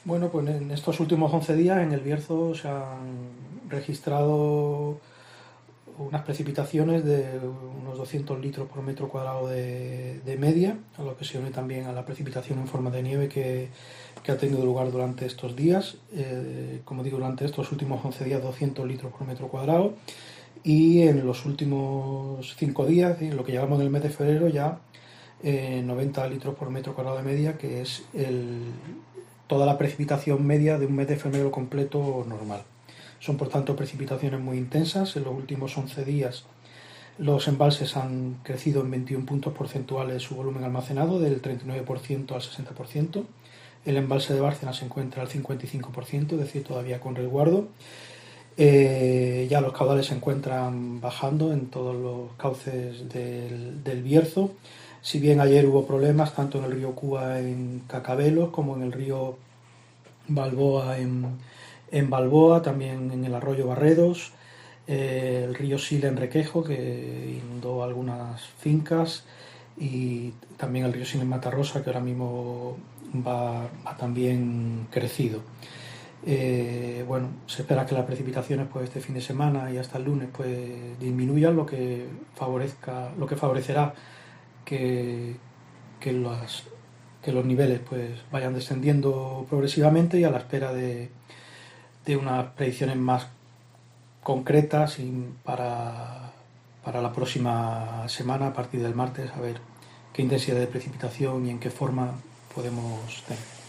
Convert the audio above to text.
Bueno, pues en estos últimos 11 días en el Bierzo se han registrado unas precipitaciones de unos 200 litros por metro cuadrado de media, a lo que se une también a la precipitación en forma de nieve que ha tenido lugar durante estos días. Como digo, durante estos últimos 11 días 200 litros por metro cuadrado, y en los últimos 5 días, en lo que llevamos del mes de febrero, ya 90 litros por metro cuadrado de media, que es toda la precipitación media de un mes de febrero completo normal. Son por tanto precipitaciones muy intensas. En los últimos 11 días los embalses han crecido en 21 puntos porcentuales su volumen almacenado, del 39% al 60%. El embalse de Bárcena se encuentra al 55%, es decir, todavía con resguardo. Ya los caudales se encuentran bajando en todos los cauces del Bierzo. Si bien ayer hubo problemas tanto en el río Cúa en Cacabelos como en el río Balboa en Balboa, también en el arroyo Barredos, el río Sila en Requejo, que inundó algunas fincas, y también el río Sila en Matarrosa, que ahora mismo va también crecido. Bueno, se espera que las precipitaciones pues este fin de semana y hasta el lunes pues disminuyan, lo que favorecerá que, que, las, que los niveles pues vayan descendiendo progresivamente, y a la espera de unas predicciones más concretas para la próxima semana, a partir del martes, a ver qué intensidad de precipitación y en qué forma podemos tener.